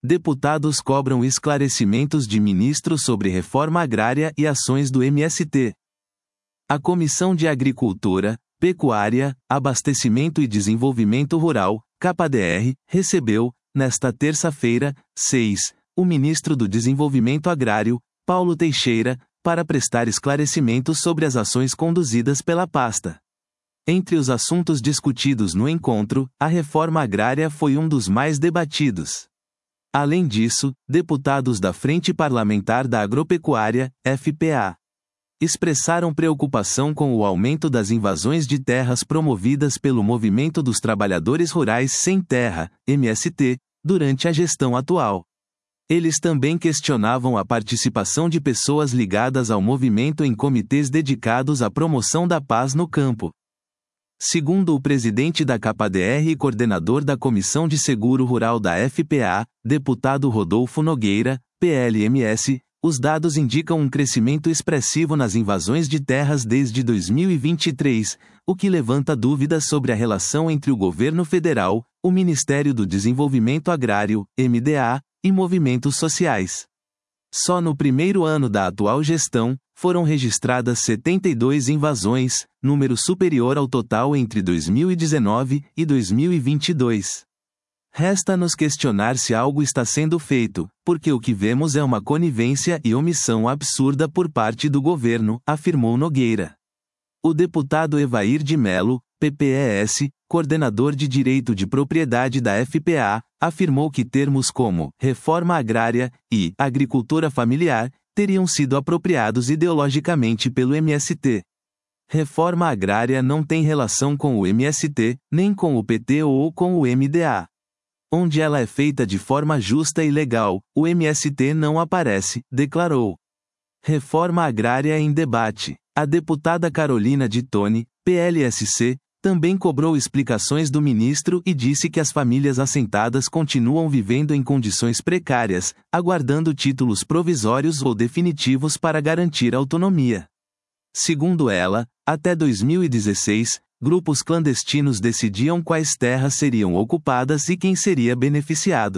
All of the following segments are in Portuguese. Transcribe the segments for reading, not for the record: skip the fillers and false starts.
Deputados cobram esclarecimentos de ministro sobre reforma agrária e ações do MST. A Comissão de Agricultura, Pecuária, Abastecimento e Desenvolvimento Rural, KPDR, recebeu, nesta terça-feira, 6, o ministro do Desenvolvimento Agrário, Paulo Teixeira, para prestar esclarecimentos sobre as ações conduzidas pela pasta. Entre os assuntos discutidos no encontro, a reforma agrária foi um dos mais debatidos. Além disso, deputados da Frente Parlamentar da Agropecuária, FPA, expressaram preocupação com o aumento das invasões de terras promovidas pelo Movimento dos Trabalhadores Rurais Sem Terra, MST, durante a gestão atual. Eles também questionavam a participação de pessoas ligadas ao movimento em comitês dedicados à promoção da paz no campo. Segundo o presidente da KPDR e coordenador da Comissão de Seguro Rural da FPA, deputado Rodolfo Nogueira, PLMS, os dados indicam um crescimento expressivo nas invasões de terras desde 2023, o que levanta dúvidas sobre a relação entre o governo federal, o Ministério do Desenvolvimento Agrário, MDA, e movimentos sociais. Só no primeiro ano da atual gestão, foram registradas 72 invasões, número superior ao total entre 2019 e 2022. Resta-nos questionar se algo está sendo feito, porque o que vemos é uma conivência e omissão absurda por parte do governo, afirmou Nogueira. O deputado Evair de Mello, PPES, coordenador de Direito de Propriedade da FPA, afirmou que termos como reforma agrária e agricultura familiar teriam sido apropriados ideologicamente pelo MST. Reforma agrária não tem relação com o MST, nem com o PT ou com o MDA. Onde ela é feita de forma justa e legal, o MST não aparece, declarou. Reforma agrária em debate. A deputada Carolina de Tone, PLSC, também cobrou explicações do ministro e disse que as famílias assentadas continuam vivendo em condições precárias, aguardando títulos provisórios ou definitivos para garantir autonomia. Segundo ela, até 2016, grupos clandestinos decidiam quais terras seriam ocupadas e quem seria beneficiado.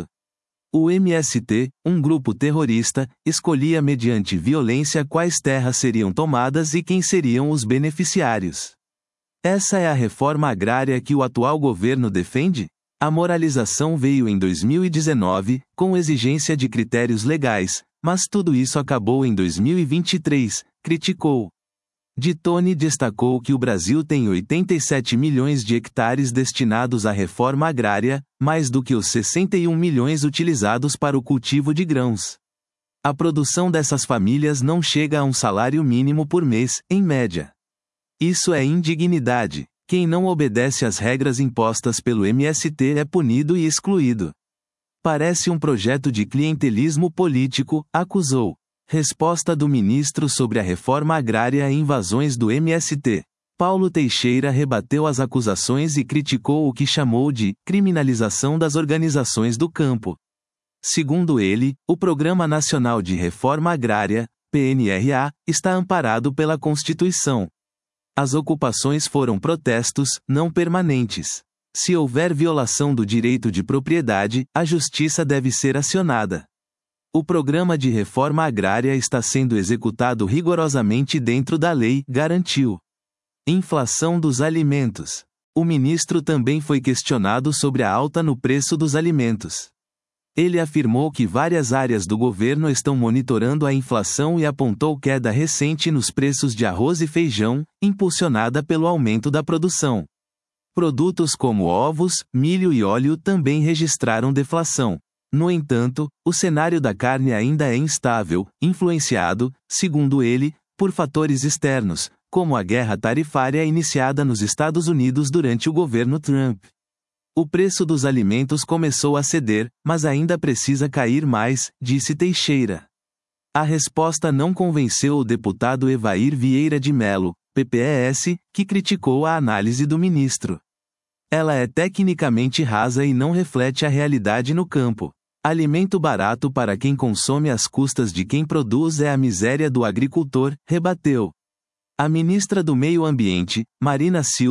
O MST, um grupo terrorista, escolhia mediante violência quais terras seriam tomadas e quem seriam os beneficiários. Essa é a reforma agrária que o atual governo defende? A moralização veio em 2019, com exigência de critérios legais, mas tudo isso acabou em 2023, criticou. De Tone destacou que o Brasil tem 87 milhões de hectares destinados à reforma agrária, mais do que os 61 milhões utilizados para o cultivo de grãos. A produção dessas famílias não chega a um salário mínimo por mês, em média. Isso é indignidade. Quem não obedece às regras impostas pelo MST é punido e excluído. Parece um projeto de clientelismo político, acusou. Resposta do ministro sobre a reforma agrária e invasões do MST. Paulo Teixeira rebateu as acusações e criticou o que chamou de criminalização das organizações do campo. Segundo ele, o Programa Nacional de Reforma Agrária, PNRA, está amparado pela Constituição. As ocupações foram protestos, não permanentes. Se houver violação do direito de propriedade, a justiça deve ser acionada. O programa de reforma agrária está sendo executado rigorosamente dentro da lei, garantiu. Inflação dos alimentos. O ministro também foi questionado sobre a alta no preço dos alimentos. Ele afirmou que várias áreas do governo estão monitorando a inflação e apontou queda recente nos preços de arroz e feijão, impulsionada pelo aumento da produção. Produtos como ovos, milho e óleo também registraram deflação. No entanto, o cenário da carne ainda é instável, influenciado, segundo ele, por fatores externos, como a guerra tarifária iniciada nos Estados Unidos durante o governo Trump. O preço dos alimentos começou a ceder, mas ainda precisa cair mais, disse Teixeira. A resposta não convenceu o deputado Evair Vieira de Mello, PPES, que criticou a análise do ministro. Ela é tecnicamente rasa e não reflete a realidade no campo. Alimento barato para quem consome às custas de quem produz é a miséria do agricultor, rebateu. A ministra do Meio Ambiente, Marina Silva,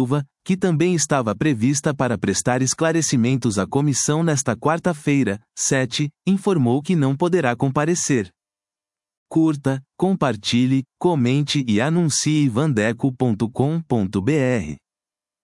que também estava prevista para prestar esclarecimentos à comissão nesta quarta-feira, 7, informou que não poderá comparecer. Curta, compartilhe, comente e anuncie vandeco.com.br.